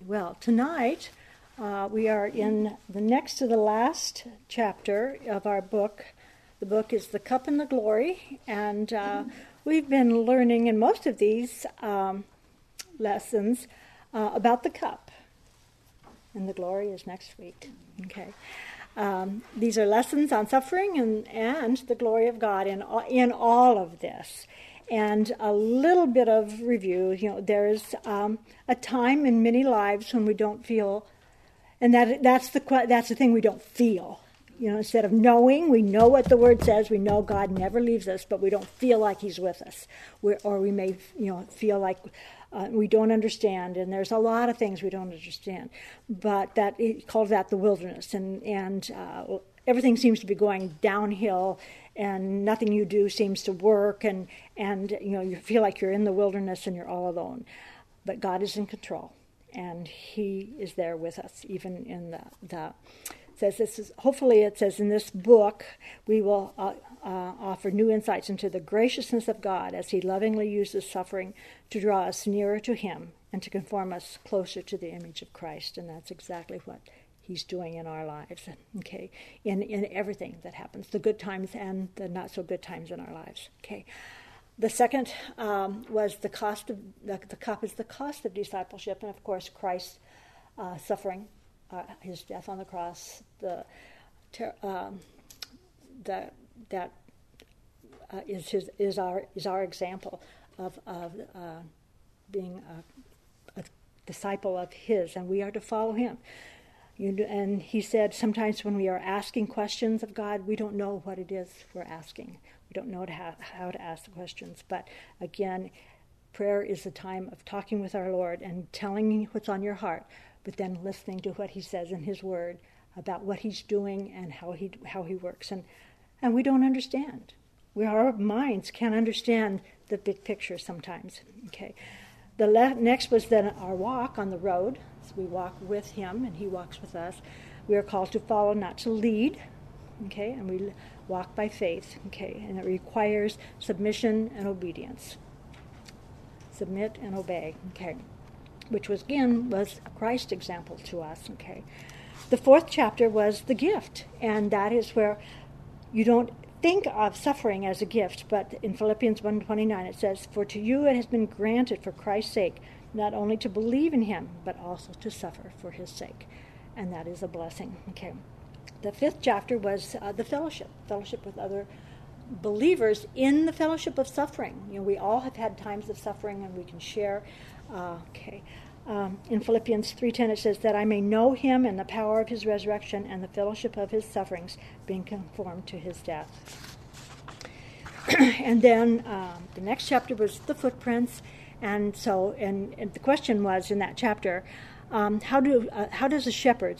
Well, tonight we are in the next to the last chapter of our book. The book is The Cup and the Glory, and we've been learning in most of these lessons about the cup. And the glory is next week. Okay. These are lessons on suffering and the glory of God in all of this. And a little bit of review. There is a time in many lives when we don't feel, and that's the thing we don't feel. Instead of knowing, we know what the Word says. We know God never leaves us, but we don't feel like He's with us, or we may feel like we don't understand. And there's a lot of things we don't understand, but He calls that the wilderness, and everything seems to be going downhill, and nothing you do seems to work, and you feel like you're in the wilderness and you're all alone. But God is in control, and He is there with us, even in the hopefully it says in this book we will offer new insights into the graciousness of God as He lovingly uses suffering to draw us nearer to Him and to conform us closer to the image of Christ. And that's exactly what He's doing in our lives, okay, in everything that happens, the good times and the not so good times in our lives, okay. The second was the cost of the cup is the cost of discipleship, and of course Christ's suffering, His death on the cross, is our example of being a disciple of His, and we are to follow Him. And He said sometimes when we are asking questions of God, we don't know what it is we're asking. We don't know how to ask the questions. But again, prayer is a time of talking with our Lord and telling Him what's on your heart, but then listening to what He says in His Word about what He's doing and how He works. And we don't understand. Our minds can't understand the big picture sometimes. Okay. The next was then our walk on the road. So we walk with Him and He walks with us. We are called to follow, not to lead. Okay, and we walk by faith. Okay, and it requires submission and obedience. Submit and obey. Okay, which was Christ's example to us. Okay, the fourth chapter was the gift, and that is where you don't think of suffering as a gift, but in Philippians 1:29 it says, "For to you it has been granted for Christ's sake, not only to believe in Him, but also to suffer for His sake." And that is a blessing. Okay. The fifth chapter was the fellowship with other believers in the fellowship of suffering. We all have had times of suffering, and we can share. In Philippians 3:10 it says, "That I may know Him and the power of His resurrection and the fellowship of His sufferings, being conformed to His death." And then the next chapter was the footprints. And so, and the question was in that chapter, how does a shepherd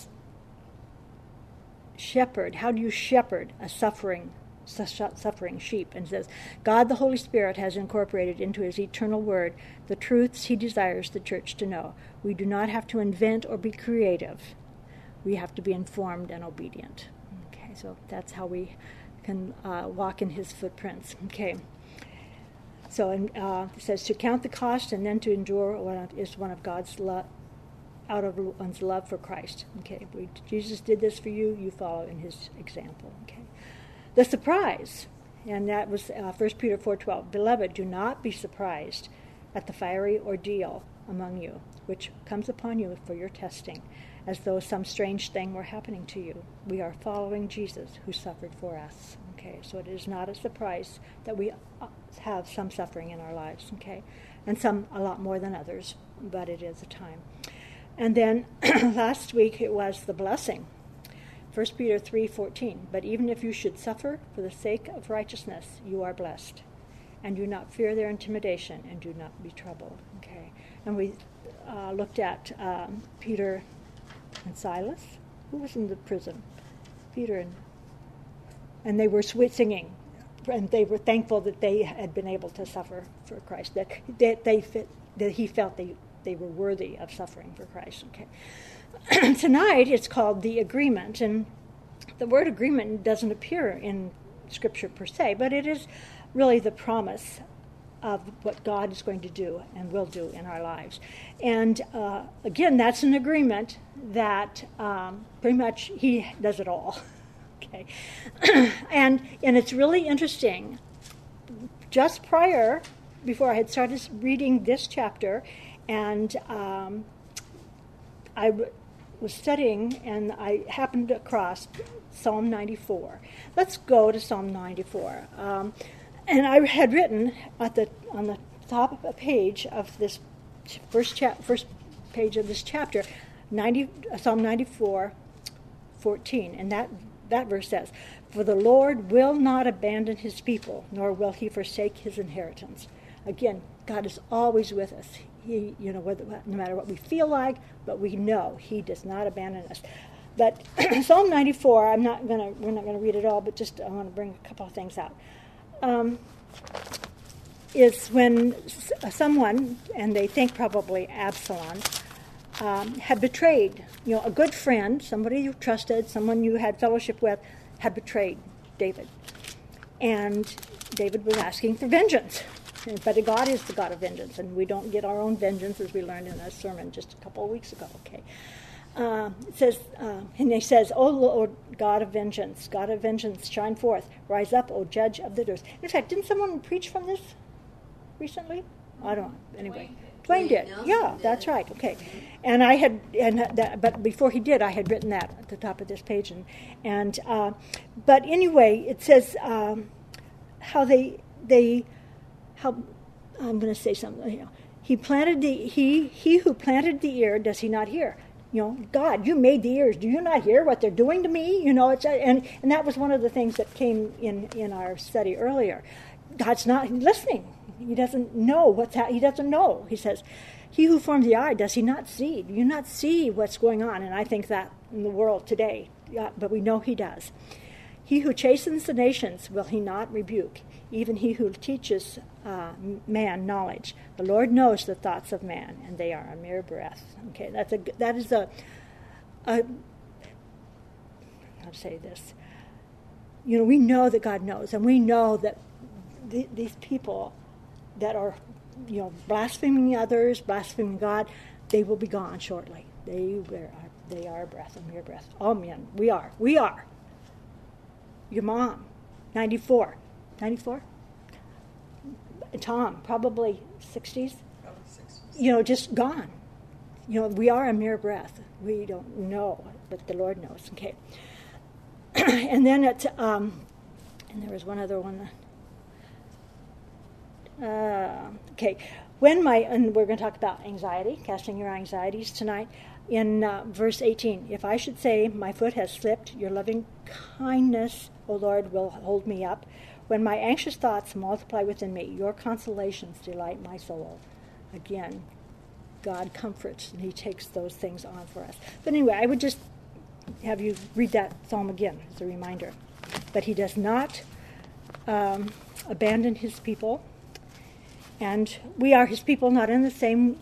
how do you shepherd a suffering sheep? And it says, God the Holy Spirit has incorporated into His eternal word the truths He desires the church to know. We do not have to invent or be creative. We have to be informed and obedient. Okay, so that's how we can walk in His footprints. Okay. So it says to count the cost and then to endure what is one of God's love, out of one's love for Christ. Okay, Jesus did this for you, you follow in His example. Okay, the surprise, and that was 1 Peter 4:12. "Beloved, do not be surprised at the fiery ordeal among you, which comes upon you for your testing, as though some strange thing were happening to you. We are following Jesus, who suffered for us." Okay, so it is not a surprise that we have some suffering in our lives, okay, and some a lot more than others, but it is a time. And then last week it was the blessing. 1 Peter 3:14, "But even if you should suffer for the sake of righteousness, you are blessed, and do not fear their intimidation, and do not be troubled." Okay, and we looked at Peter and Silas. Who was in the prison? Peter and they were singing, and they were thankful that they had been able to suffer for Christ, that he felt they were worthy of suffering for Christ. Okay. Tonight it's called the agreement, and the word agreement doesn't appear in Scripture per se, but it is really the promise of what God is going to do and will do in our lives. And again, that's an agreement that pretty much he does it all. Okay, and it's really interesting. Just before I had started reading this chapter, and I was studying, and I happened across Psalm 94. Let's go to Psalm 94. And I had written on the top of a page of this first page of this chapter, Psalm 94:14, and that verse says, "For the Lord will not abandon his people, nor will he forsake his inheritance." Again, God is always with us. He, no matter what we feel like, but we know he does not abandon us. But Psalm 94, we're not going to read it all, but just I want to bring a couple of things out. Is when someone, and they think probably Absalom, had betrayed, a good friend, somebody you trusted, someone you had fellowship with, had betrayed David. And David was asking for vengeance. But God is the God of vengeance, and we don't get our own vengeance, as we learned in a sermon just a couple of weeks ago. Okay, it says, and he says, "O Lord, God of vengeance, shine forth. Rise up, O Judge of the earth." In fact, didn't someone preach from this recently? I don't know. Anyway, Dwayne did. Yeah, that's right. Okay, and I had, but before he did, I had written that at the top of this page, but anyway, it says how I'm going to say something. He who planted the ear, does he not hear? God, you made the ears. Do you not hear what they're doing to me? It's and that was one of the things that came in our study earlier. God's not listening. He doesn't know what's happening. He doesn't know. He says, "He who formed the eye, does he not see? Do you not see what's going on?" And I think that in the world today, but we know he does. "He who chastens the nations, will he not rebuke? Even he who teaches man knowledge. The Lord knows the thoughts of man, and they are a mere breath." Okay, that is a how to say this. We know that God knows, and we know that these people that are, blaspheming others, blaspheming God, they will be gone shortly. They are a breath, a mere breath. All men, we are. Your mom, 94. 94? Tom, probably 60s. Probably 60s. Just gone. We are a mere breath. We don't know, but the Lord knows. Okay. And then and there was one other one. Okay. And we're going to talk about anxiety, casting your anxieties tonight. In verse 18, "If I should say my foot has slipped, your loving kindness, O Lord, will hold me up. When my anxious thoughts multiply within me, your consolations delight my soul." Again, God comforts, and he takes those things on for us. But anyway, I would just have you read that psalm again as a reminder. But he does not abandon his people, and we are his people not in the same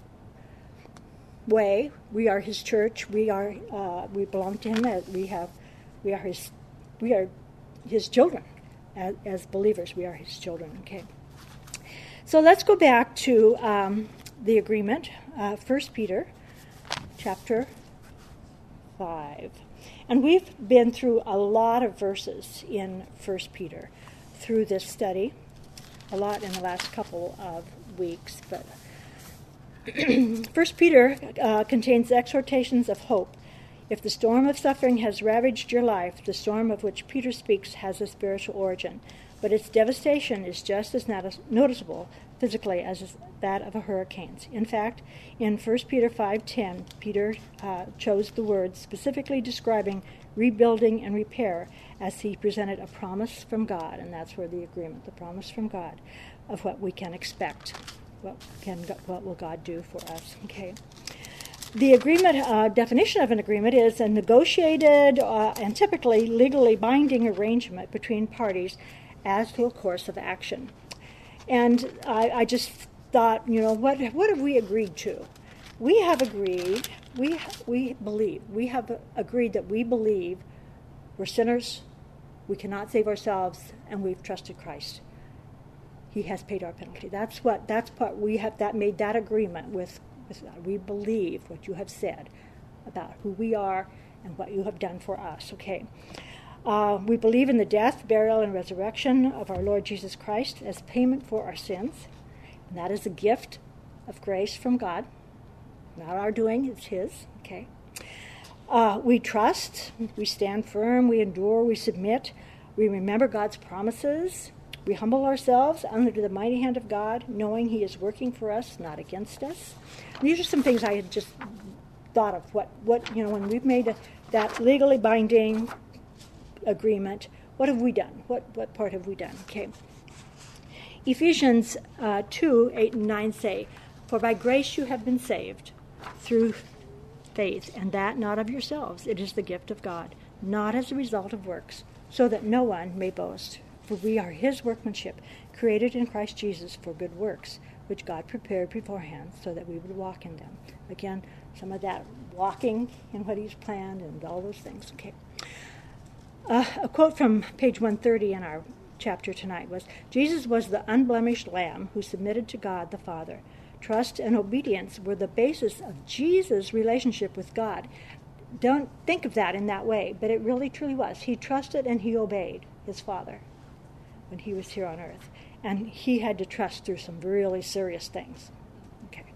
way. We are his church. We belong to him. We are his children. As believers, we are his children. Okay. So let's go back to the agreement, 1 Peter chapter 5. And we've been through a lot of verses in 1 Peter through this study, a lot in the last couple of weeks. But 1 Peter contains exhortations of hope. If the storm of suffering has ravaged your life, the storm of which Peter speaks has a spiritual origin, but its devastation is just as noticeable physically as that of a hurricane. In fact, in 1 Peter 5:10, Peter chose the words specifically describing rebuilding and repair as he presented a promise from God, and that's where the agreement, the promise from God, of what we can expect. What will God do for us? Okay. The agreement definition of an agreement is a negotiated and typically legally binding arrangement between parties as to a course of action. And I just thought, what have we agreed to? We have agreed. We have agreed that we believe we're sinners. We cannot save ourselves, and we've trusted Christ. He has paid our penalty. That's part we have that made that agreement with God. We believe what you have said about who we are and what you have done for us. Okay. We believe in the death, burial, and resurrection of our Lord Jesus Christ as payment for our sins. And that is a gift of grace from God. Not our doing, it's His. Okay. We trust, we stand firm, we endure, we submit, we remember God's promises, we humble ourselves under the mighty hand of God, knowing He is working for us, not against us. These are some things I had just thought of. What when we've made that legally binding agreement, what have we done? What part have we done? Okay. Ephesians 2:8-9 say, "For by grace you have been saved through faith, and that not of yourselves. It is the gift of God, not as a result of works, so that no one may boast. For we are His workmanship, created in Christ Jesus for good works, which God prepared beforehand so that we would walk in them." Again, some of that walking in what He's planned and all those things. Okay. A quote from page 130 in our chapter tonight was, "Jesus was the unblemished lamb who submitted to God the Father. Trust and obedience were the basis of Jesus' relationship with God." Don't think of that in that way, but it really truly was. He trusted and He obeyed His Father when He was here on earth. And He had to trust through some really serious things. Okay.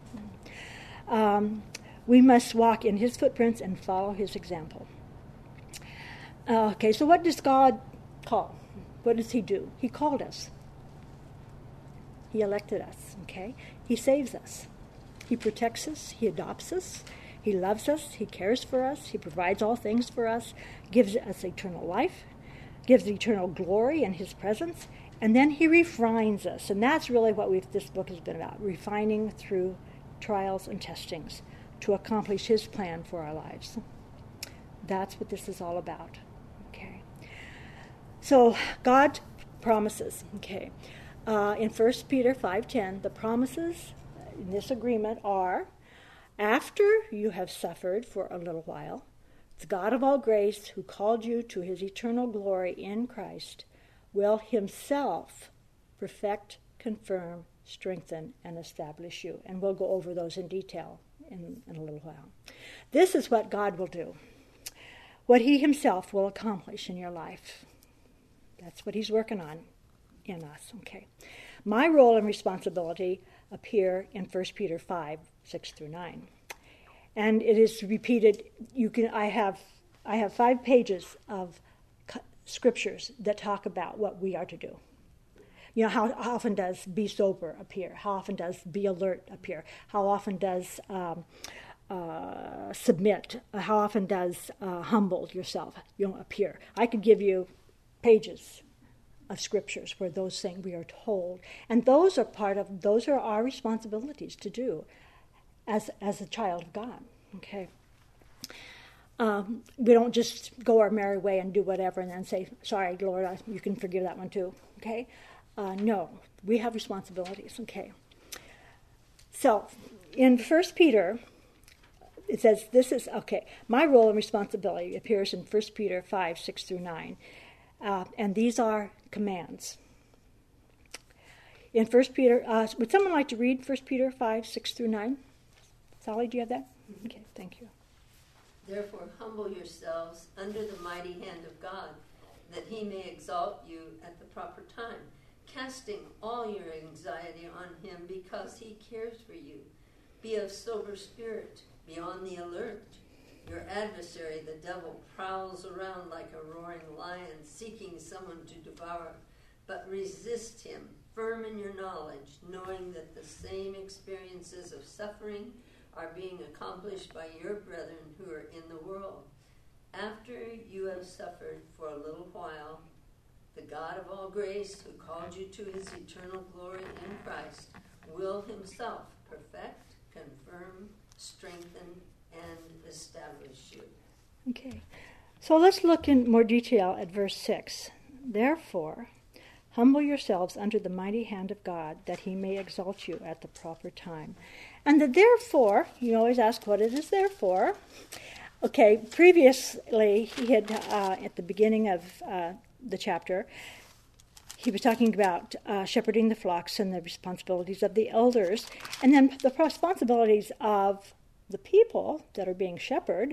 We must walk in His footprints and follow His example. Okay, so what does God call? What does He do? He called us. He elected us, okay? He saves us. He protects us. He adopts us. He loves us. He cares for us. He provides all things for us, gives us eternal life, gives eternal glory in His presence, and then He refines us. And that's really what this book has been about, refining through trials and testings to accomplish His plan for our lives. That's what this is all about. Okay. So God promises, okay. In 1 Peter 5:10, the promises in this agreement are, after you have suffered for a little while, the God of all grace, who called you to His eternal glory in Christ, will Himself perfect, confirm, strengthen, and establish you. And we'll go over those in detail in a little while. This is what God will do, what He Himself will accomplish in your life. That's what He's working on in us. Okay. My role and responsibility appear in 1 Peter 5:6-9. And it is repeated. I have 5 pages of scriptures that talk about what we are to do. You know, how often does be sober appear? How often does be alert appear? How often does submit? How often does humble yourself appear? I could give you pages of scriptures where those things we are told, and those are our responsibilities to do as a child of God. Okay. We don't just go our merry way and do whatever and then say, "Sorry, Lord, you can forgive that one too." Okay. No, we have responsibilities. Okay. So in 1 Peter, it says this is okay. My role and responsibility appears in 1 Peter 5:6-9. And these are commands. In 1 Peter, would someone like to read 1 Peter 5:6-9? Sally, do you have that? Okay, thank you. "Therefore humble yourselves under the mighty hand of God, that He may exalt you at the proper time, casting all your anxiety on Him because He cares for you. Be of sober spirit, be on the alert. Your adversary, the devil, prowls around like a roaring lion, seeking someone to devour. But resist him, firm in your knowledge, knowing that the same experiences of suffering are being accomplished by your brethren who are in the world. After you have suffered for a little while, the God of all grace, who called you to His eternal glory in Christ, will Himself perfect, confirm, strengthen, and establish you." Okay. So let's look in more detail at verse 6. "Therefore, humble yourselves under the mighty hand of God, that He may exalt you at the proper time." And the therefore, you always ask what it is there for. Okay, previously he had, at the beginning of the chapter, he was talking about shepherding the flocks and the responsibilities of the elders, and then the responsibilities of the people that are being shepherded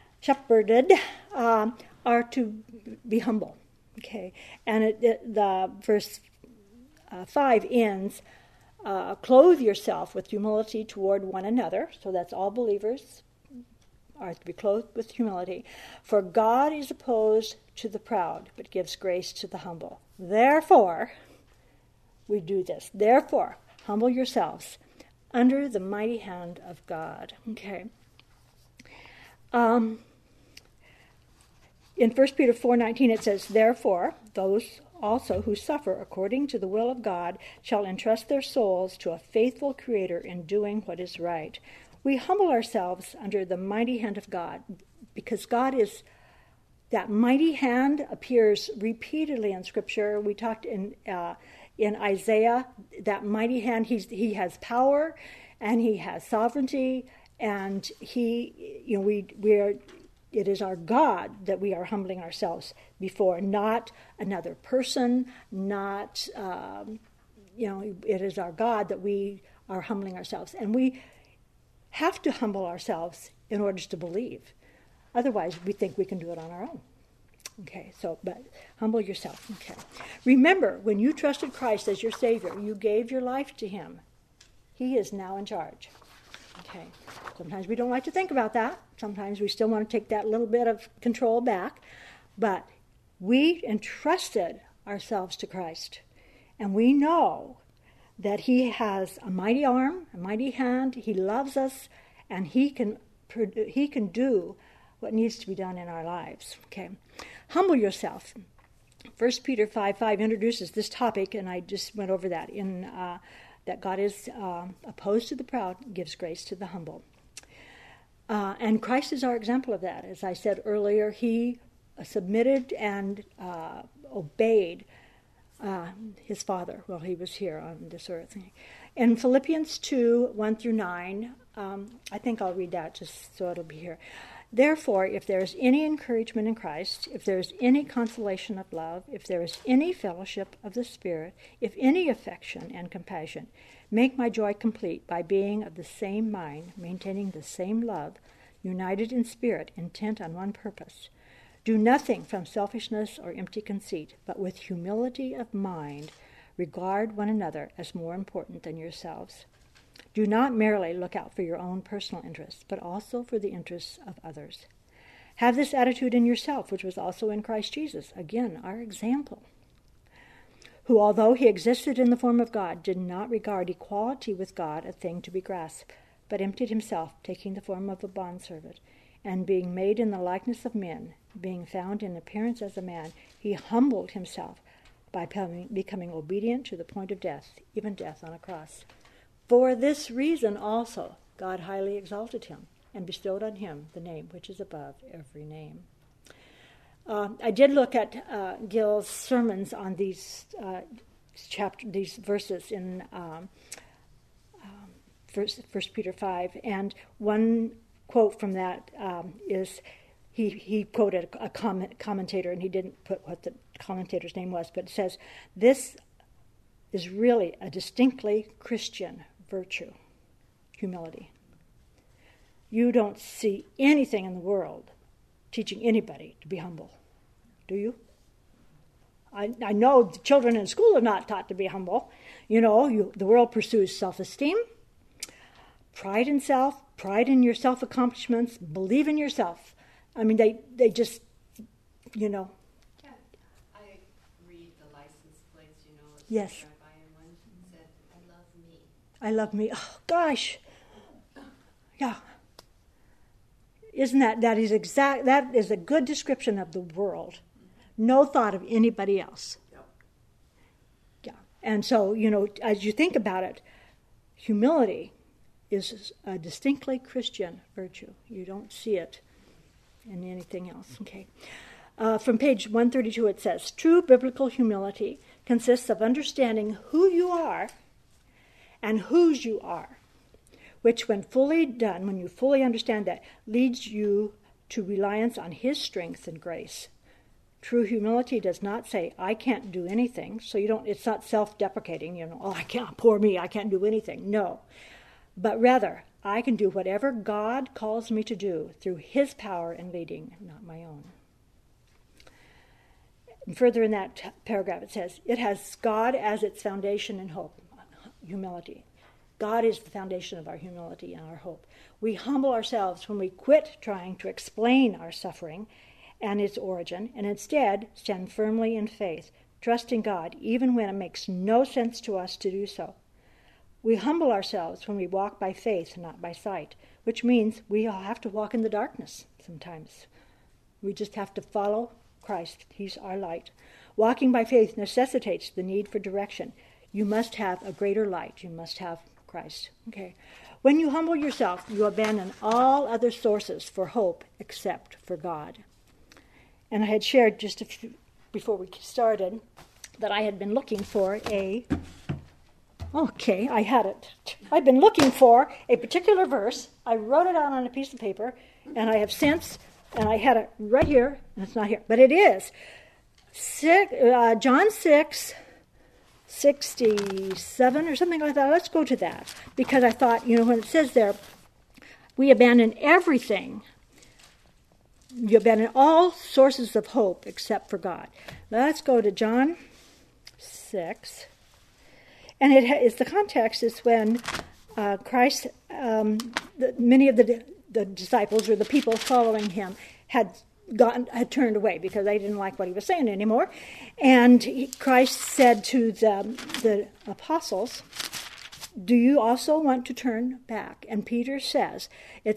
are to be humble. Okay, and the verse 5 ends, clothe yourself with humility toward one another. So that's all believers are to be clothed with humility. For God is opposed to the proud, but gives grace to the humble. Therefore, we do this. Therefore, humble yourselves under the mighty hand of God. Okay. In 1 Peter 4:19 it says, therefore, those also who suffer according to the will of God shall entrust their souls to a faithful Creator in doing what is right. We humble ourselves under the mighty hand of God because God is, that mighty hand appears repeatedly in Scripture. We talked in Isaiah, that mighty hand, he has power and he has sovereignty, and it is our God that we are humbling ourselves before, not another person, not, it is our God that we are humbling ourselves. And we have to humble ourselves in order to believe. Otherwise, we think we can do it on our own. Okay, but humble yourself. Okay. Remember, when you trusted Christ as your Savior, you gave your life to Him. He is now in charge. Okay. Sometimes we don't like to think about that. Sometimes we still want to take that little bit of control back. But we entrusted ourselves to Christ. And we know that He has a mighty arm, a mighty hand. He loves us, and He can do what needs to be done in our lives. Okay. Humble yourself. 1 Peter 5:5 introduces this topic, and I just went over that in that God is opposed to the proud, gives grace to the humble. And Christ is our example of that. As I said earlier, He submitted and obeyed His Father while He was here on this earth. In Philippians 2:1-9, I think I'll read that just so it'll be here. Therefore, if there is any encouragement in Christ, if there is any consolation of love, if there is any fellowship of the Spirit, if any affection and compassion, make my joy complete by being of the same mind, maintaining the same love, united in spirit, intent on one purpose. Do nothing from selfishness or empty conceit, but with humility of mind, regard one another as more important than yourselves. Do not merely look out for your own personal interests, but also for the interests of others. Have this attitude in yourself, which was also in Christ Jesus, again, our example, who, although He existed in the form of God, did not regard equality with God a thing to be grasped, but emptied Himself, taking the form of a bondservant, and being made in the likeness of men, being found in appearance as a man, He humbled Himself by becoming obedient to the point of death, even death on a cross. For this reason also God highly exalted Him and bestowed on Him the name which is above every name. I did look at Gil's sermons on these these verses in 1 Peter 5, and one quote from that is he quoted a commentator, and he didn't put what the commentator's name was, but it says, "This is really a distinctly Christian virtue, humility. You don't see anything in the world teaching anybody to be humble, do you? I know the children in school are not taught to be humble. The world pursues self-esteem, pride in self, pride in your self-accomplishments, believe in yourself. I mean, they just, I read the license plates, Yes. I love me. Oh, gosh. Yeah. Isn't that is a good description of the world. No thought of anybody else. Yep. Yeah. And so, as you think about it, humility is a distinctly Christian virtue. You don't see it in anything else. Okay. From page 132 it says, true biblical humility consists of understanding who you are and whose you are, which when fully done, when you fully understand that, leads you to reliance on His strength and grace. True humility does not say, I can't do anything. So it's not self-deprecating, oh, I can't, poor me, I can't do anything. No. But rather, I can do whatever God calls me to do through his power and leading, not my own. And further in that paragraph it says, it has God as its foundation and hope, humility. God is the foundation of our humility and our hope. We humble ourselves when we quit trying to explain our suffering and its origin, and instead stand firmly in faith, trusting God even when it makes no sense to us to do so. We humble ourselves when we walk by faith, not by sight, which means we all have to walk in the darkness sometimes. We just have to follow Christ. He's our light. Walking by faith necessitates the need for direction. You must have a greater light. You must have Christ. Okay. When you humble yourself, you abandon all other sources for hope except for God. And I had shared just a few before we started that I had been looking for I had it. I've been looking for a particular verse. I wrote it out on a piece of paper, and I have since, and I had it right here, and it's not here, but it is John 6:67 or something like that. Let's go to that, because I thought, when it says there, we abandon everything. You abandon all sources of hope except for God. Let's go to John 6. And the context is when Christ, many of the disciples or the people following him had turned away because they didn't like what he was saying anymore. And Christ said to the apostles, do you also want to turn back? And Peter says, it's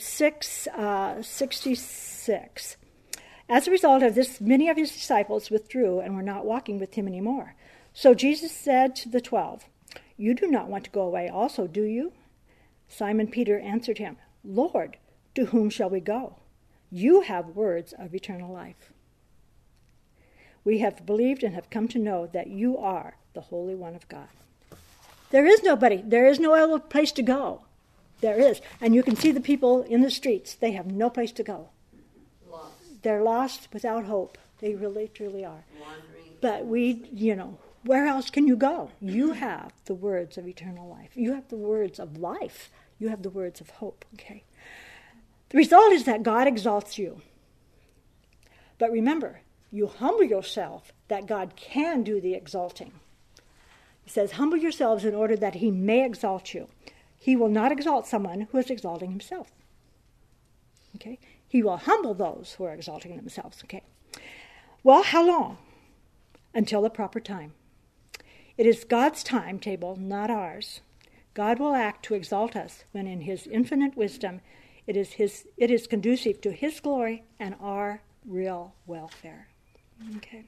6:66. As a result of this, many of his disciples withdrew and were not walking with him anymore. So Jesus said to the 12, you do not want to go away also, do you? Simon Peter answered him, Lord, to whom shall we go? You have words of eternal life. We have believed and have come to know that you are the Holy One of God. There is nobody. There is no other place to go. There is. And you can see the people in the streets. They have no place to go. Lost. They're lost without hope. They really, truly are. Wandering. But where else can you go? You have the words of eternal life. You have the words of life. You have the words of hope. Okay. The result is that God exalts you. But remember, you humble yourself that God can do the exalting. He says, humble yourselves in order that he may exalt you. He will not exalt someone who is exalting himself. Okay? He will humble those who are exalting themselves. Okay? Well, how long? Until the proper time. It is God's timetable, not ours. God will act to exalt us when in his infinite wisdom it is conducive to his glory and our real welfare. Okay.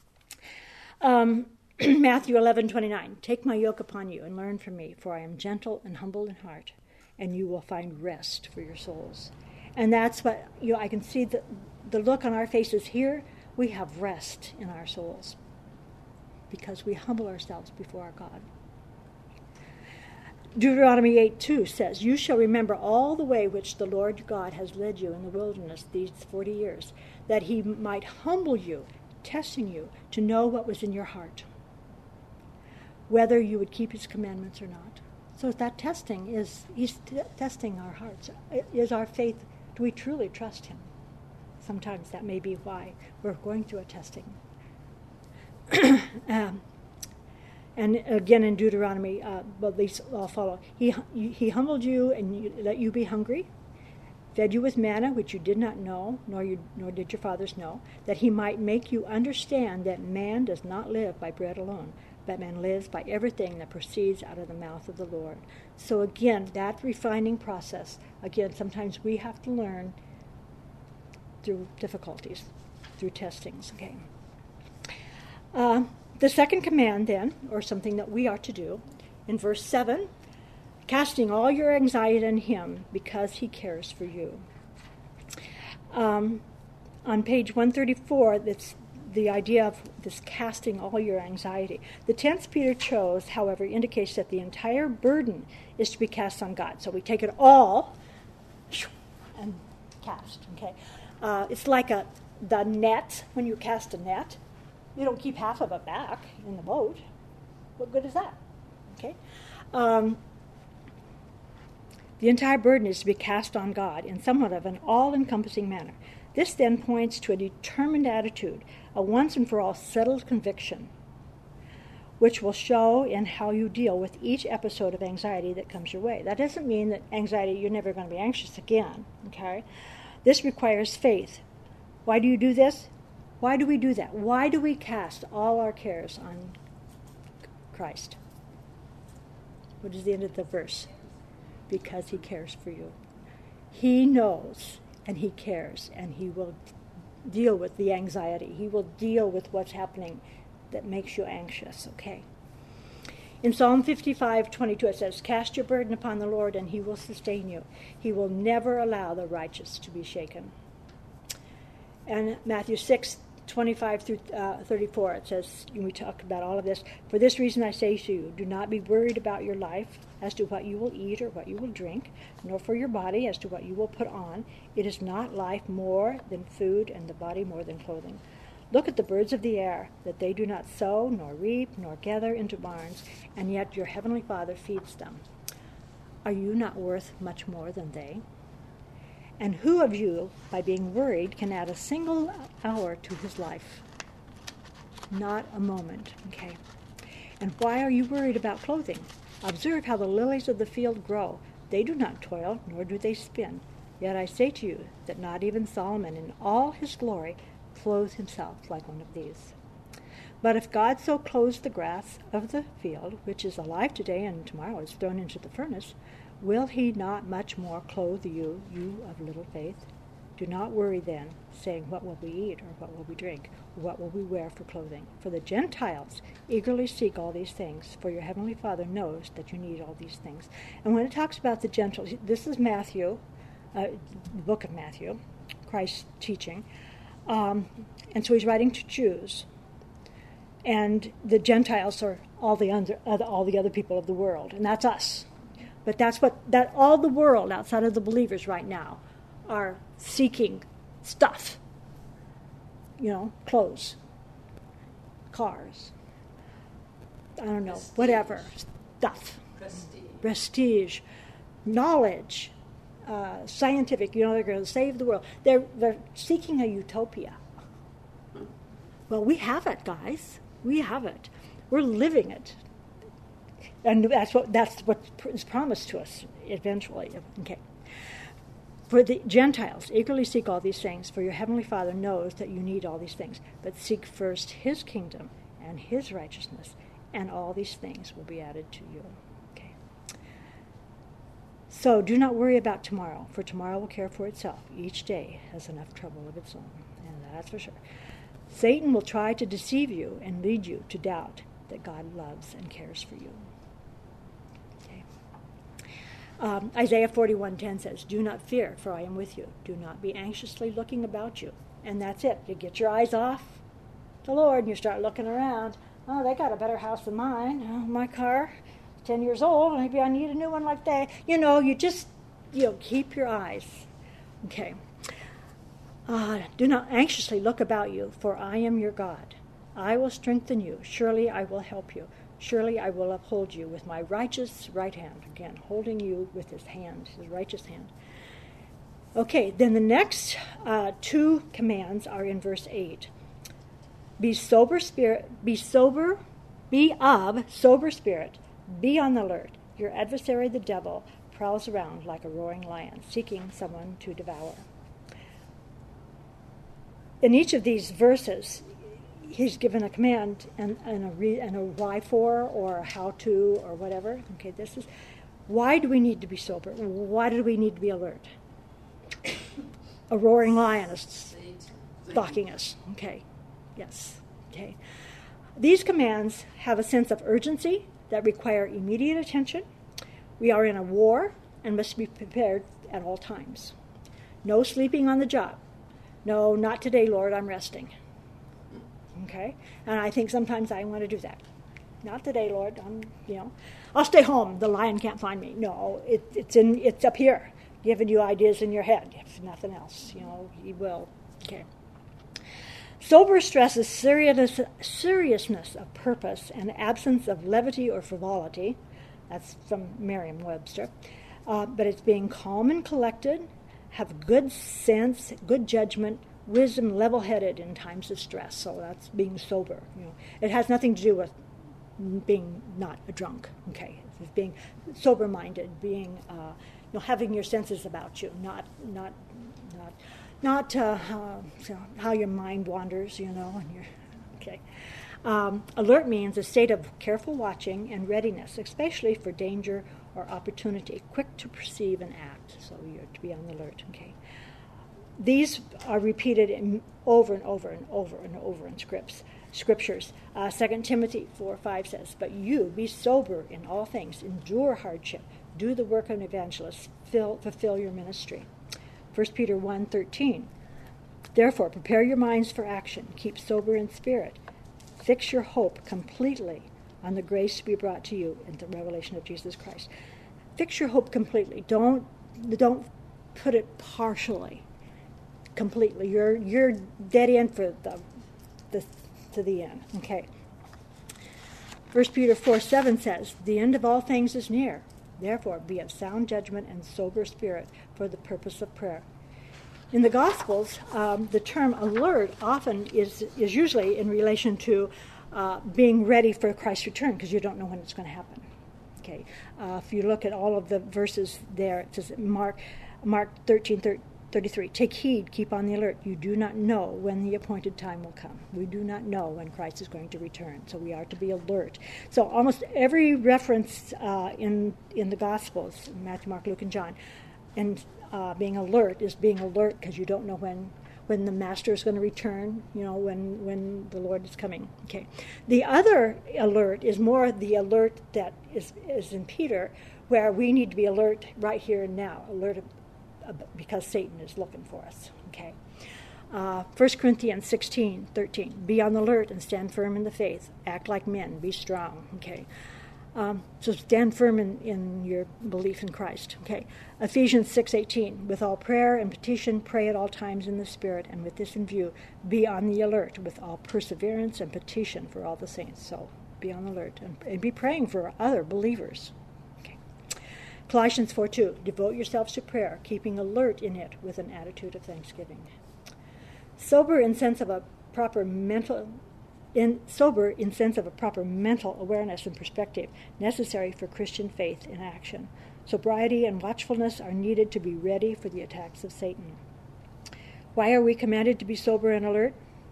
Matthew 11:29. Take my yoke upon you and learn from me, for I am gentle and humble in heart, and you will find rest for your souls. And that's what I can see the look on our faces here. We have rest in our souls because we humble ourselves before our God. Deuteronomy 8:2 says, you shall remember all the way which the Lord God has led you in the wilderness these 40 years, that he might humble you, testing you to know what was in your heart, whether you would keep his commandments or not. So that testing he's testing our hearts. Is our faith, do we truly trust him? Sometimes that may be why we're going through a testing. And again in Deuteronomy, these all follow. He humbled you and let you be hungry, fed you with manna which you did not know, nor did your fathers know, that he might make you understand that man does not live by bread alone, but man lives by everything that proceeds out of the mouth of the Lord. So again, that refining process, sometimes we have to learn through difficulties, through testings. Okay. The second command then, or something that we are to do, in verse 7, casting all your anxiety on him because he cares for you. On page 134, that's the idea of this casting all your anxiety. The tense Peter chose, however, indicates that the entire burden is to be cast on God. So we take it all and cast. Okay, it's like the net, when you cast a net, you don't keep half of it back in the boat. What good is that? Okay. The entire burden is to be cast on God in somewhat of an all-encompassing manner. This then points to a determined attitude, a once-and-for-all settled conviction, which will show in how you deal with each episode of anxiety that comes your way. That doesn't mean that anxiety, you're never going to be anxious again, okay? This requires faith. Why do you do this? Why do we do that? Why do we cast all our cares on Christ? What is the end of the verse? Because he cares for you. He knows, and he cares, and he will deal with the anxiety. He will deal with what's happening that makes you anxious, okay? In Psalm 55:22 it says, "Cast your burden upon the Lord, and he will sustain you. He will never allow the righteous to be shaken." And Matthew 6:25 through 34, it says, and we talk about all of this, "For this reason I say to you, do not be worried about your life as to what you will eat or what you will drink, nor for your body as to what you will put on. It is not life more than food, and the body more than clothing. Look at the birds of the air, that they do not sow, nor reap, nor gather into barns, and yet your heavenly Father feeds them. Are you not worth much more than they? And who of you, by being worried, can add a single hour to his life?" Not a moment, okay? "And why are you worried about clothing? Observe how the lilies of the field grow. They do not toil, nor do they spin. Yet I say to you that not even Solomon in all his glory clothed himself like one of these. But if God so clothes the grass of the field, which is alive today and tomorrow is thrown into the furnace, will he not much more clothe you, you of little faith? Do not worry then, saying, what will we eat, or what will we drink, or what will we wear for clothing? For the Gentiles eagerly seek all these things, for your heavenly Father knows that you need all these things." And when it talks about the Gentiles, this is Matthew, the book of Matthew, Christ's teaching. And so he's writing to Jews. And the Gentiles are all the other people of the world, and that's us. But that all the world outside of the believers right now are seeking stuff. Clothes, cars, I don't know, Prestige. whatever, stuff. Prestige, knowledge, scientific, they're going to save the world. They're seeking a utopia. Well, we have it, guys. We have it. We're living it. And that's what is promised to us eventually. Okay. For the Gentiles, eagerly seek all these things, for your heavenly Father knows that you need all these things. But seek first his kingdom and his righteousness, and all these things will be added to you. Okay. So do not worry about tomorrow, for tomorrow will care for itself. Each day has enough trouble of its own, and that's for sure. Satan will try to deceive you and lead you to doubt that God loves and cares for you. Isaiah 41:10 says, "Do not fear, for I am with you. Do not be anxiously looking about you." And that's it. You get your eyes off the Lord and you start looking around. Oh, they got a better house than mine. Oh, my car is 10 years old. Maybe I need a new one like that. You just keep your eyes. Okay. Do not anxiously look about you, for I am your God. I will strengthen you. Surely I will help you. Surely I will uphold you with my righteous right hand. Again, holding you with his hand, his righteous hand. Okay, then the next two commands are in verse 8. Be of sober spirit. Be on the alert. Your adversary, the devil, prowls around like a roaring lion, seeking someone to devour. In each of these verses, he's given a command and a why for, or a how to, or whatever. Okay, this is, why do we need to be sober? Why do we need to be alert? A roaring lion is stalking us. Okay, yes, okay. These commands have a sense of urgency that require immediate attention. We are in a war and must be prepared at all times. No sleeping on the job. No, not today, Lord, I'm resting. Okay? And I think sometimes I want to do that. Not today, Lord. I'll stay home. The lion can't find me. No, it's up here, giving you ideas in your head. If nothing else, he will. Okay. Sober stresses seriousness of purpose and absence of levity or frivolity. That's from Merriam-Webster. But it's being calm and collected, have good sense, good judgment, wisdom, level-headed in times of stress. So that's being sober. It has nothing to do with being not a drunk. Okay, it's being sober-minded, being having your senses about you, not how your mind wanders. And you're okay. Alert means a state of careful watching and readiness, especially for danger or opportunity, quick to perceive and act. So you're to be on the alert. Okay. These are repeated over and over and over and over in scriptures. 2 Timothy 4:5 says, "But you be sober in all things, endure hardship, do the work of an evangelist, fulfill your ministry." 1 Peter 1:13, "Therefore prepare your minds for action, keep sober in spirit, fix your hope completely on the grace to be brought to you in the revelation of Jesus Christ." Fix your hope completely. Don't put it partially. Completely. You're dead in for to the end. Okay. 1 Peter 4:7 says, "The end of all things is near. Therefore be of sound judgment and sober spirit for the purpose of prayer." In the Gospels, the term alert often is usually in relation to being ready for Christ's return, because you don't know when it's going to happen. Okay. If you look at all of the verses there, it says Mark 13:33, "Take heed, keep on the alert. You do not know when the appointed time will come." We do not know when Christ is going to return, so we are to be alert. So almost every reference in the Gospels, Matthew, Mark, Luke, and John, and being alert is being alert because you don't know when the master is going to return, when the Lord is coming. Okay. The other alert is more the alert that is in Peter, where we need to be alert right here and now, alert because Satan is looking for us. Okay. 1 Corinthians 16:13, "Be on the alert and stand firm in the faith. Act like men. Be strong." Okay. So stand firm in your belief in Christ. Okay. Ephesians 6:18, "With all prayer and petition, pray at all times in the Spirit, and with this in view, be on the alert with all perseverance and petition for all the saints." So be on the alert and be praying for other believers. Okay. Colossians 4:2, "Devote yourselves to prayer, keeping alert in it with an attitude of thanksgiving." Sober in sense of a proper mental awareness and perspective necessary for Christian faith in action. Sobriety and watchfulness are needed to be ready for the attacks of Satan. Why are we commanded to be sober and alert?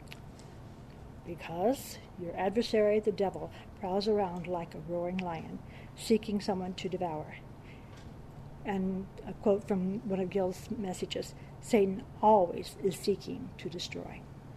Because your adversary, the devil, prowls around like a roaring lion, seeking someone to devour. And a quote from one of Gil's messages, "Satan always is seeking to destroy."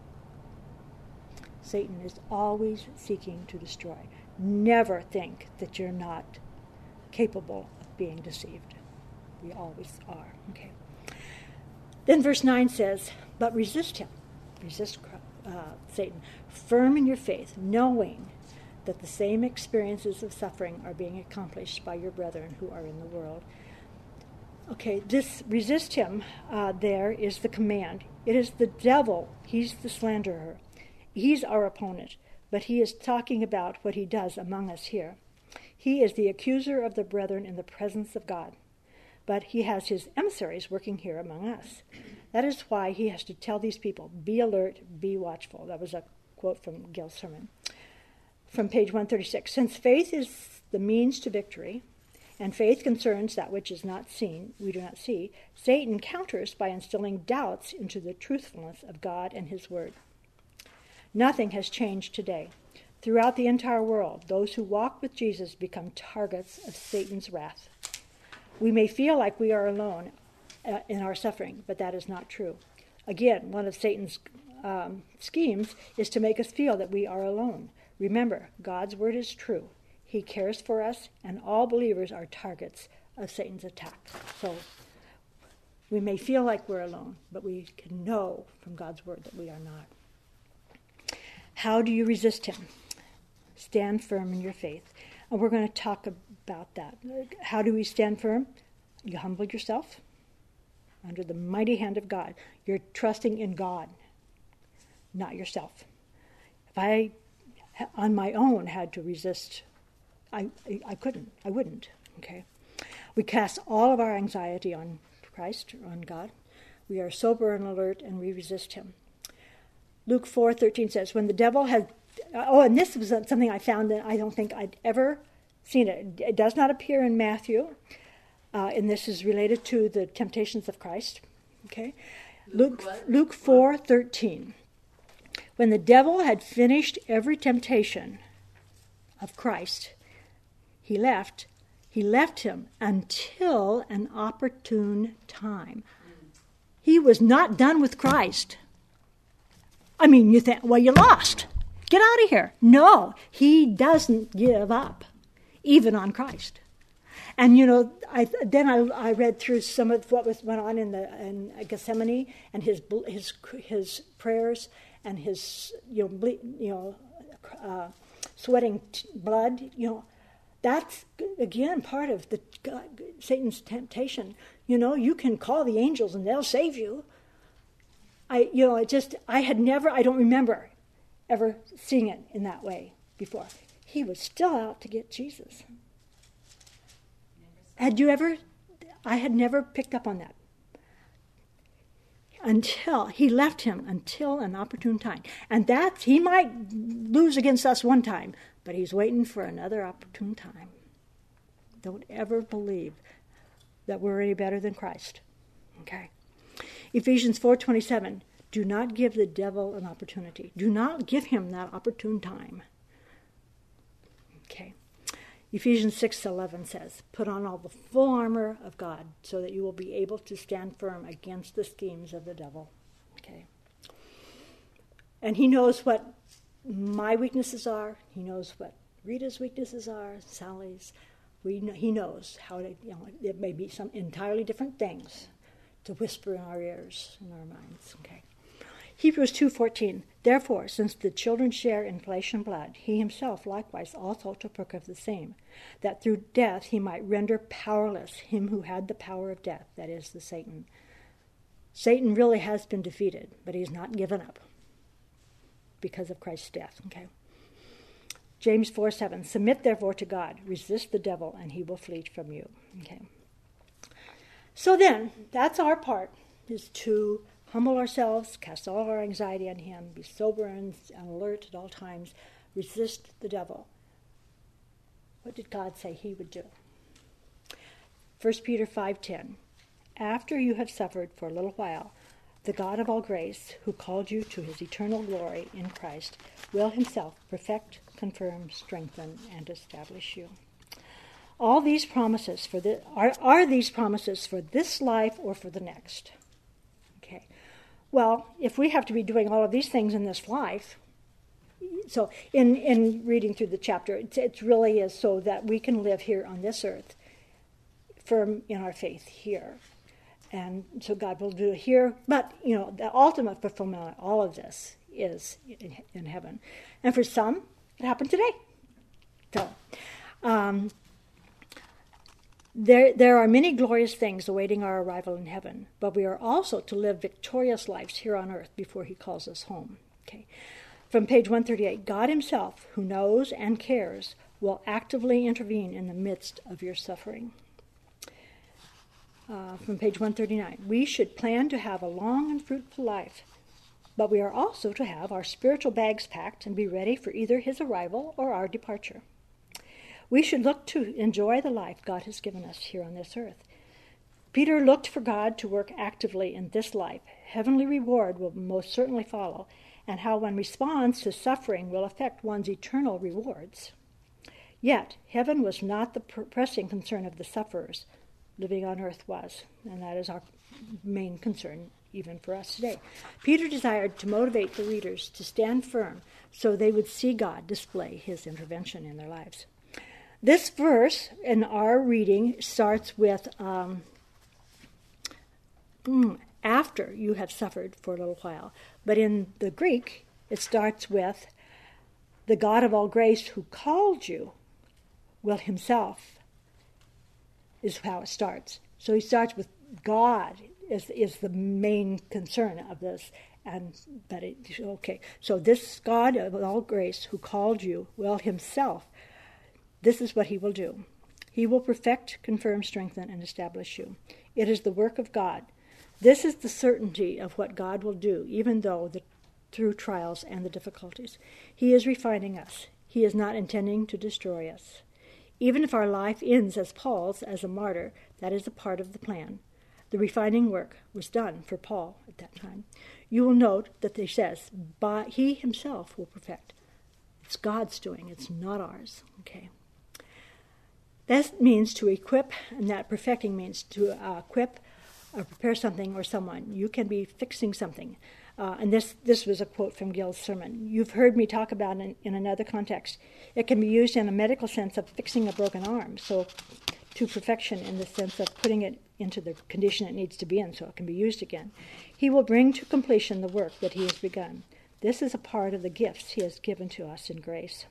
Satan is always seeking to destroy. Never think that you're not capable of being deceived. We always are. Okay. Then verse 9 says, "But resist him." Resist Satan. "Firm in your faith, knowing that the same experiences of suffering are being accomplished by your brethren who are in the world." Okay, this resist him there is the command. It is the devil. He's the slanderer. He's our opponent, but he is talking about what he does among us here. He is the accuser of the brethren in the presence of God, but he has his emissaries working here among us. That is why he has to tell these people, be alert, be watchful. That was a quote from Gil's sermon. From page 136, "Since faith is the means to victory, and faith concerns that which is not seen, we do not see, Satan counters by instilling doubts into the truthfulness of God and his word. Nothing has changed today. Throughout the entire world, those who walk with Jesus become targets of Satan's wrath. We may feel like we are alone in our suffering, but that is not true. Again, one of Satan's schemes is to make us feel that we are alone. Remember, God's word is true. He cares for us, and all believers are targets of Satan's attack. So we may feel like we're alone, but we can know from God's word that we are not. How do you resist him? Stand firm in your faith. And we're going to talk about that. How do we stand firm? You humble yourself under the mighty hand of God. You're trusting in God. not yourself. If I, on my own, had to resist, I couldn't. I wouldn't. Okay. We cast all of our anxiety on Christ, on God. We are sober and alert, and we resist him. Luke 4:13 says, when the devil had... Oh, and this was something I found that I don't think I'd ever seen it. It does not appear in Matthew, and this is related to the temptations of Christ. Okay, Luke 4:13. When the devil had finished every temptation of Christ, he left him until an opportune time. He was not done with Christ. I mean, you think, well, you lost. Get out of here. No, he doesn't give up, even on Christ. And, I read through some of what went on in Gethsemane and his prayers and his, sweating blood. That's, again, part of Satan's temptation. You can call the angels and they'll save you. I don't remember ever seeing it in that way before. He was still out to get Jesus. I had never picked up on that. He left him until an opportune time. And he might lose against us one time, but he's waiting for another opportune time. Don't ever believe that we're any better than Christ. Okay. Ephesians 4:27. Do not give the devil an opportunity. Do not give him that opportune time. Okay. Ephesians 6:11 says, put on all the full armor of God so that you will be able to stand firm against the schemes of the devil. Okay. And he knows what my weaknesses are. He knows what Rita's weaknesses are, Sally's. He knows how to, it may be some entirely different things to whisper in our ears, in our minds. Okay. Hebrews 2:14, therefore, since the children share in flesh and blood, he himself likewise also took of the same, that through death he might render powerless him who had the power of death, that is, the Satan. Satan really has been defeated, but he's not given up because of Christ's death. Okay. James 4:7, submit therefore to God, resist the devil, and he will flee from you. Okay. So then, that's our part, is to humble ourselves, cast all our anxiety on him, be sober and alert at all times, resist the devil. What did God say he would do? 1 Peter 5:10, after you have suffered for a little while, the God of all grace, who called you to his eternal glory in Christ, will himself perfect, confirm, strengthen, and establish you. All these promises are these promises for this life or for the next? Okay. Well, if we have to be doing all of these things in this life, so in reading through the chapter, it really is so that we can live here on this earth, firm in our faith here. And so God will do it here. But, the ultimate fulfillment of all of this is in heaven. And for some, it happened today. So, There are many glorious things awaiting our arrival in heaven, but we are also to live victorious lives here on earth before he calls us home. Okay. From page 138, God himself, who knows and cares, will actively intervene in the midst of your suffering. From page 139, we should plan to have a long and fruitful life, but we are also to have our spiritual bags packed and be ready for either his arrival or our departure. We should look to enjoy the life God has given us here on this earth. Peter looked for God to work actively in this life. Heavenly reward will most certainly follow, and how one responds to suffering will affect one's eternal rewards. Yet, heaven was not the pressing concern of the sufferers. Living on earth was, and that is our main concern even for us today. Peter desired to motivate the readers to stand firm so they would see God display his intervention in their lives. This verse in our reading starts with after you have suffered for a little while. But in the Greek, it starts with the God of all grace who called you will himself is how it starts. So he starts with God is the main concern of this. So this God of all grace who called you will himself, this is what he will do. He will perfect, confirm, strengthen, and establish you. It is the work of God. This is the certainty of what God will do, even through trials and the difficulties. He is refining us. He is not intending to destroy us. Even if our life ends as Paul's, as a martyr, that is a part of the plan. The refining work was done for Paul at that time. You will note that he says, he himself will perfect. It's God's doing. It's not ours. Okay. That means to equip, and that perfecting means to equip or prepare something or someone. You can be fixing something. And this was a quote from Gil's sermon. You've heard me talk about it in another context. It can be used in a medical sense of fixing a broken arm, so to perfection in the sense of putting it into the condition it needs to be in so it can be used again. He will bring to completion the work that he has begun. This is a part of the gifts he has given to us in grace.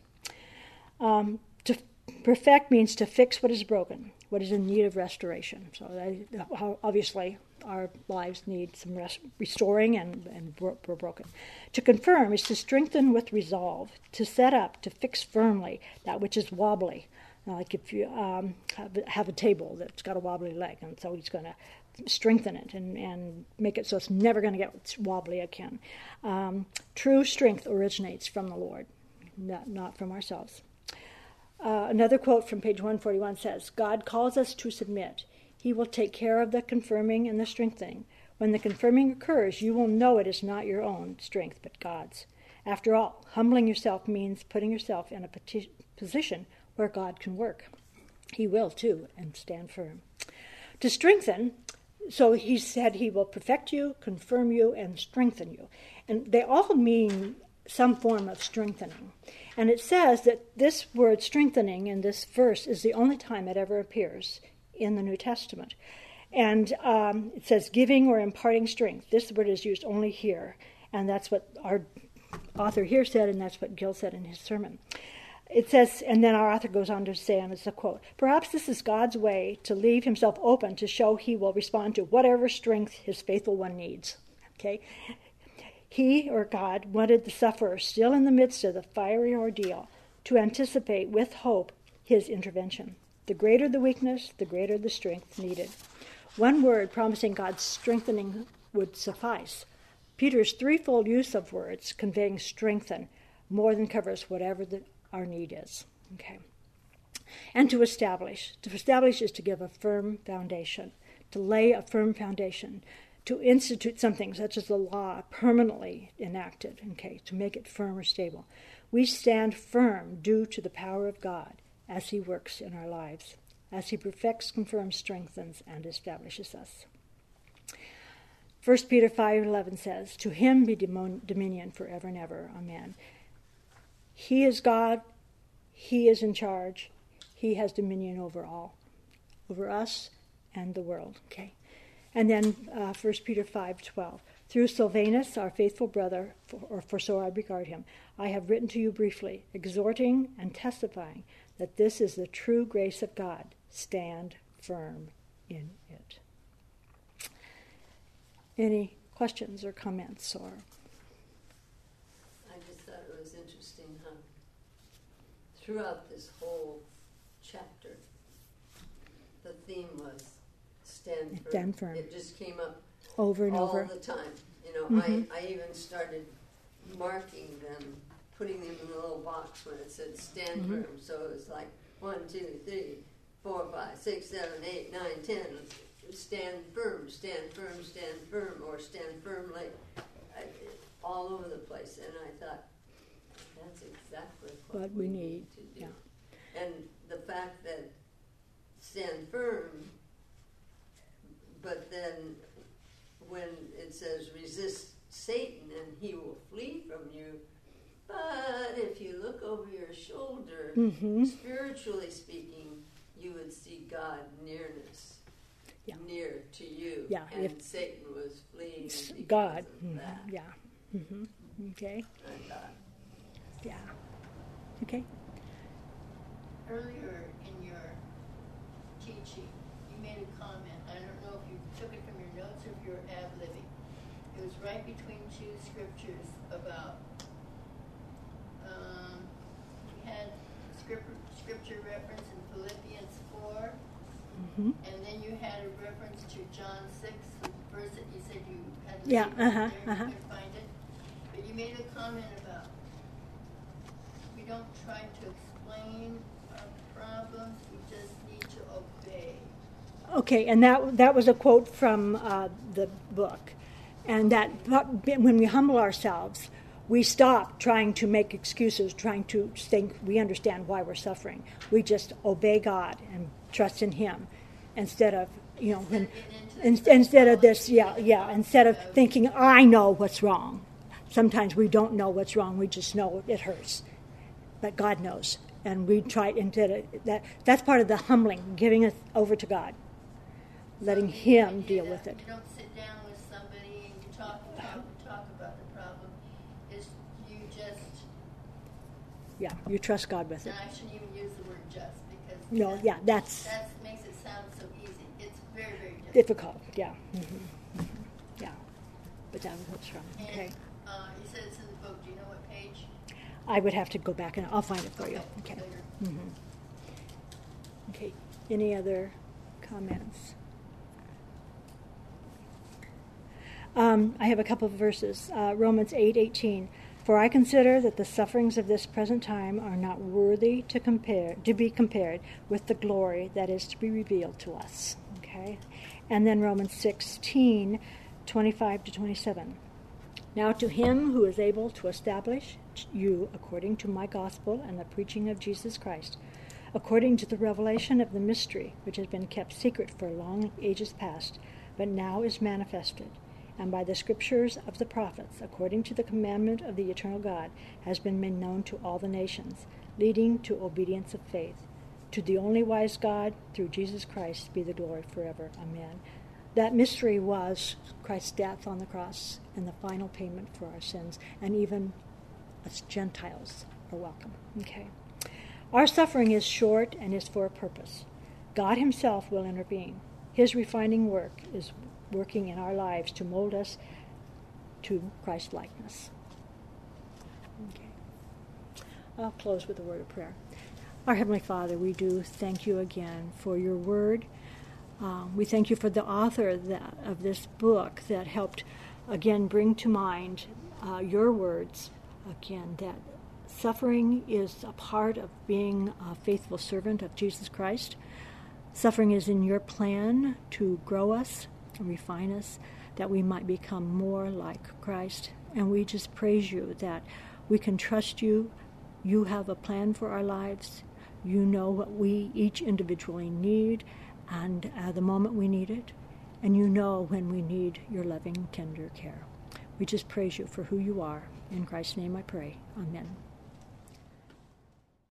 To perfect means to fix what is broken, what is in need of restoration. So obviously our lives need some restoring and we're broken. To confirm is to strengthen with resolve, to set up, to fix firmly that which is wobbly. Like if you have a table that's got a wobbly leg, and so he's going to strengthen it and make it so it's never going to get wobbly again. True strength originates from the Lord, not from ourselves. Another quote from page 141 says, God calls us to submit. He will take care of the confirming and the strengthening. When the confirming occurs, you will know it is not your own strength, but God's. After all, humbling yourself means putting yourself in a position where God can work. He will, too, and stand firm. To strengthen, so he said he will perfect you, confirm you, and strengthen you. And they all mean some form of strengthening. And it says that this word strengthening in this verse is the only time it ever appears in the New Testament. And it says giving or imparting strength. This word is used only here. And that's what our author here said, and that's what Gil said in his sermon. It says, and then our author goes on to say, and it's a quote, perhaps this is God's way to leave himself open to show he will respond to whatever strength his faithful one needs. Okay? He, or God, wanted the sufferer still in the midst of the fiery ordeal to anticipate with hope his intervention. The greater the weakness, the greater the strength needed. One word promising God's strengthening would suffice. Peter's threefold use of words conveying strengthen more than covers whatever our need is. Okay. And to establish. To establish is to give a firm foundation, to lay a firm foundation, to institute something such as the law permanently enacted, okay, to make it firm or stable. We stand firm due to the power of God as he works in our lives, as he perfects, confirms, strengthens, and establishes us. 1 Peter 5:11 says, to him be dominion forever and ever. Amen. He is God. He is in charge. He has dominion over all, over us and the world. Okay. And then 1 Peter 5:12. Through Silvanus, our faithful brother, for so I regard him, I have written to you briefly, exhorting and testifying that this is the true grace of God. Stand firm in it. Any questions or comments? Or I just thought it was interesting how throughout this whole chapter, the theme was stand firm. Stand firm. It just came up over and over. All the time. You know, Mm-hmm. I even started marking them, putting them in a little box when it said stand Mm-hmm. firm. So it was like 1, 2, 3, 4, 5, 6, 7, 8, 9, 10. Stand firm, or stand firmly. All over the place. And I thought, that's exactly what we need to do. Yeah. And the fact that stand firm, but then when it says resist Satan and he will flee from you, but if you look over your shoulder, Mm-hmm. spiritually speaking, you would see God near to you. Yeah, and if Satan was fleeing because God. of Mm-hmm. that. Yeah. Mm-hmm. Okay. I thought, Yeah. Okay. Earlier in your teaching, you made a comment. I don't know if you took it from your notes or if you were ad-libbing. It was right between two scriptures about, we had scripture reference in Philippians 4, and then you had a reference to John 6, the verse that you said you had to Yeah, leave there, you couldn't find it. But you made a comment about we don't try to explain our problems, we just need to obey. Okay, and that was a quote from the book. And that when we humble ourselves, we stop trying to make excuses, trying to think we understand why we're suffering. We just obey God and trust in Him instead of, instead of this, instead of thinking, I know what's wrong. Sometimes we don't know what's wrong, we just know it hurts. But God knows. And we try, that's part of the humbling, giving it over to God, letting Him deal with it. You don't sit down with somebody and you talk about the problem. It's you just... Yeah, you trust God with it. And I shouldn't even use the word just because... No, that makes it sound so easy. It's very, very difficult. Yeah. Yeah. But that was what's wrong. Okay. You said it's in the book. Do you know what page? I would have to go back and I'll find it for you. Okay. Okay. Any other comments? I have a couple of verses. Romans 8:18. For I consider that the sufferings of this present time are not worthy to be compared with the glory that is to be revealed to us. Okay. And then Romans 16:25-27. Now to Him who is able to establish you according to my gospel and the preaching of Jesus Christ, according to the revelation of the mystery which has been kept secret for long ages past, but now is manifested, and by the scriptures of the prophets, according to the commandment of the eternal God, has been made known to all the nations, leading to obedience of faith. To the only wise God, through Jesus Christ, be the glory forever. Amen. That mystery was Christ's death on the cross and the final payment for our sins, and even us Gentiles are welcome. Okay. Our suffering is short and is for a purpose. God Himself will intervene. His refining work is working in our lives to mold us to Christ likeness. Okay. I'll close with a word of prayer. Our Heavenly Father, we do thank You again for Your word. We thank You for the author of this book that helped again bring to mind Your words again, that suffering is a part of being a faithful servant of Jesus Christ. Suffering is in Your plan to grow us and refine us, that we might become more like Christ. And we just praise You that we can trust You. You have a plan for our lives. You know what we each individually need and the moment we need it. And You know when we need Your loving, tender care. We just praise You for who You are. In Christ's name I pray. Amen.